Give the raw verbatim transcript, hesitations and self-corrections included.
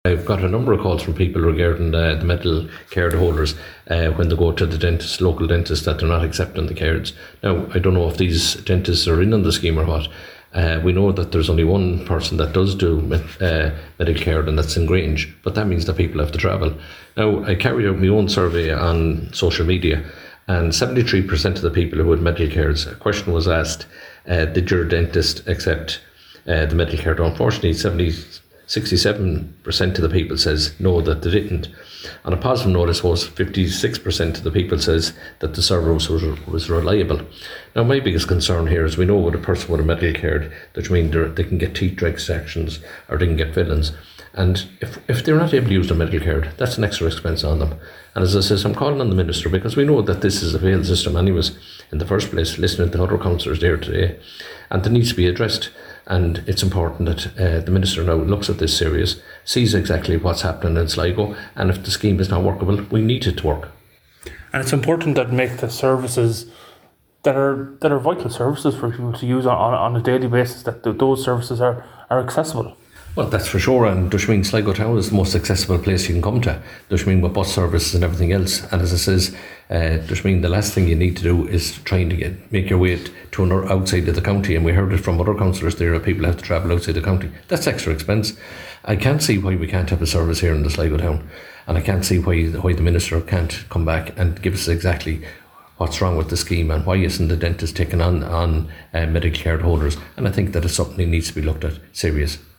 I've got a number of calls from people regarding uh, the medical card holders uh, when they go to the dentist, local dentist, that they're not accepting the cards. Now, I don't know if these dentists are in on the scheme or what. Uh, we know that there's only one person that does do uh, medical card, and that's in Grange, but that means that people have to travel. Now, I carried out my own survey on social media, and seventy-three percent of the people who had medical cards, a question was asked, uh, did your dentist accept uh, the medical card? Unfortunately, seventy sixty-seven percent of the people says no, that they didn't. On a positive note, I suppose fifty-six percent of the people says that the service was, was reliable. Now, my biggest concern here is we know with a person with a medical card, that means they can get teeth extractions or they can get fillings. And if, if they're not able to use their medical card, that's an extra expense on them. And as I says, I'm calling on the Minister, because we know that this is a failed system anyways in the first place, listening to other councillors there today, and it needs to be addressed. And it's important that uh, the Minister now looks at this serious, sees exactly what's happening in Sligo, and if the scheme is not workable, we need it to work. And it's important that make the services that are that are vital services for people to use on, on, on a daily basis, that th- those services are, are accessible. Well, that's for sure, and Dushmeen Sligo Town is the most accessible place you can come to. Dushmeen with bus services and everything else. And as I says, uh, Dushmeen, the last thing you need to do is trying to get make your way to another outside of the county. And we heard it from other councillors there that people have to travel outside the county. That's extra expense. I can't see why we can't have a service here in the Sligo Town, and I can't see why why the Minister can't come back and give us exactly what's wrong with the scheme and why isn't the dentist taking on on uh, medical card holders. And I think that is something that needs to be looked at serious.